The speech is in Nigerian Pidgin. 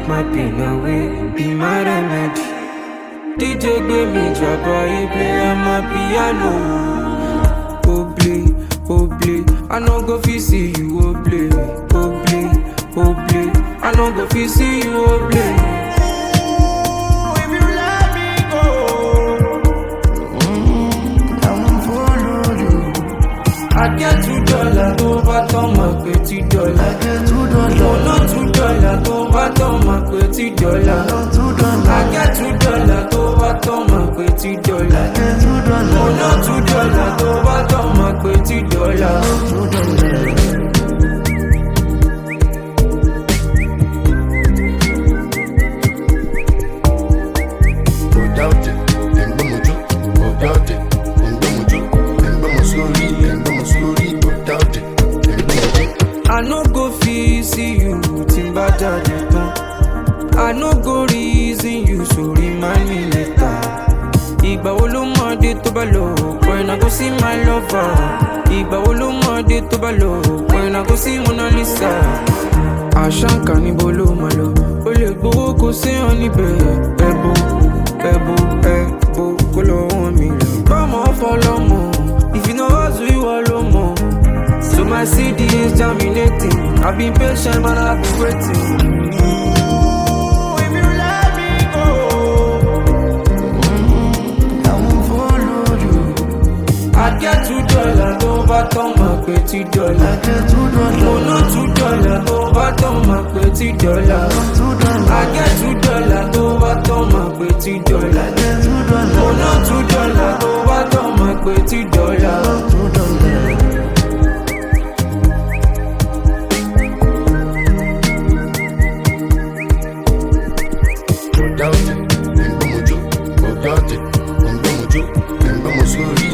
my pain away, be my remedy. DJ give me trouble, he play on my piano. Oblé, I no go fi see you oblé. I no go fi see you oblé. If you let me go, I won't follow you. I get $2 over to my $20. I get $2. No, not $2 over to my $20. I get $2 over to my $20. I get $2. No, not $2 over to my $20. I no go feel see you timba jade tan. I no go reason you, so remind me later. Ìgbà wo ló mọ̀ dé tó bá lọ, when I go see my lover. Ìgbà wo ló mọ̀ dé tó bá lọ, when I go see Mona Lisa. Àṣàǹkà níbo ló máa lọ, ó lè gbowó kó séyàn níbẹ̀. Ẹ̀bù kó lọ́wọ́ mi lọ. Bámọ̀ fọlọ́mọ, if you know hustle ìwọ ló mọ̀. So my CD is germinating. I've been patient, man, I've been waiting. If you let me go, I won't follow you. I get $2 over to my $20. I get $2. No, not $2 over to my $20. I get $2 over to my $20. I get $2. No, not $2 over to my $20. Go doubt it,